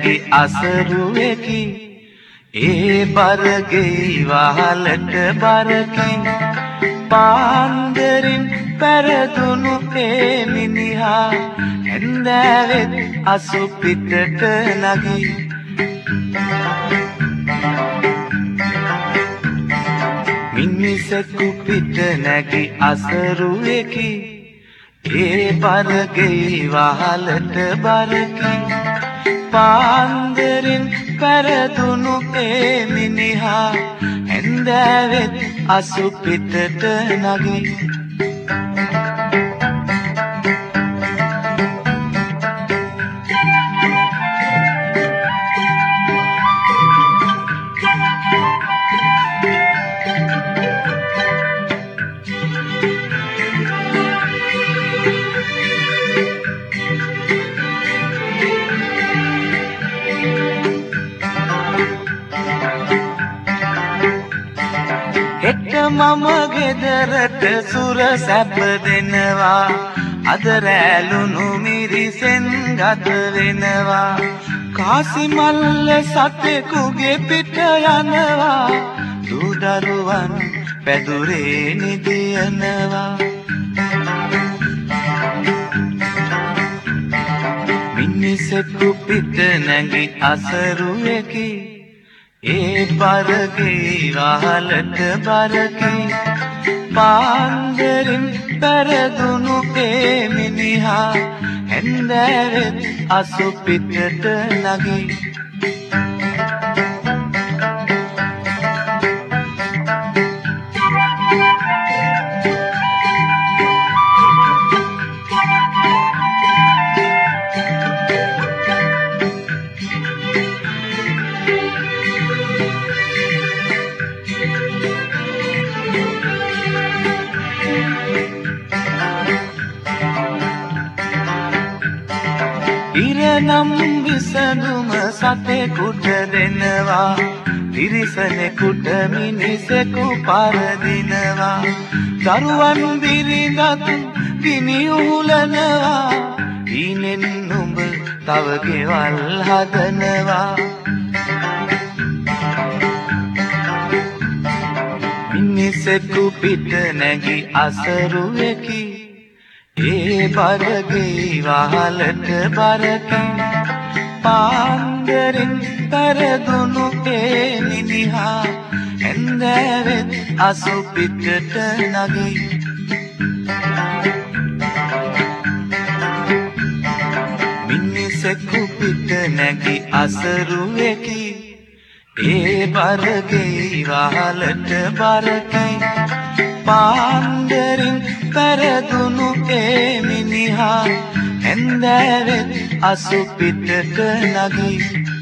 නැගි අසරුවෙකි ඒ බරගේ වහලට බරකි පාන්දරින් පැරදුණු ඒ මිනිහා හැන්දෑවෙත් අසුපිටට නගී මිනිසෙකු පිට නැගි අසරුවෙකි ඒ බරගේ වහලට බරකි පාන්දරින් පැරදුණු ඒ මිනිහා හැන්දෑවෙත් අසුපිටට නගී මම ගෙදරට සුර සැප දෙනවා අද රැළුණු මිරිසෙන් ගත වෙනවා කාසි මල්ල සතෙකුගේ පිට යනවා දූ දරුවන් පැදුරේ නිදියනවා මිනිසෙකු පිට නැගි අසරුවෙකි ඒ බරගේ වහලට බරකි පාන්දරින් පැරදුණු ඒ මිනිහා හැන්දෑවෙත් අසුපිටට නගී ඉරනම් විසඳුම සතෙකුට දෙනවා තිරිසනෙකුට මිනිසෙකු පරදිනවා දරුවන් බිරිඳත් පිණි උහුලනවා ඊනෙන් නුඹ තව ගෙවල් හදනවා මිනිසෙකු පිට නැගි අසරුවෙකි ඒ බරගේ වහලට බරකි පාන්දරින් පැරදුණු ඒ මිනිහා හැන්දෑවෙත් අසුපිටට නගී මිනිසෙකු පිට නැගි අසරුවෙකි ඒ බරගේ වහලට බරකි පාන්දරින් පැරදුණු ඒ මිනිහා හැන්දෑවෙත් අසුපිටට නගී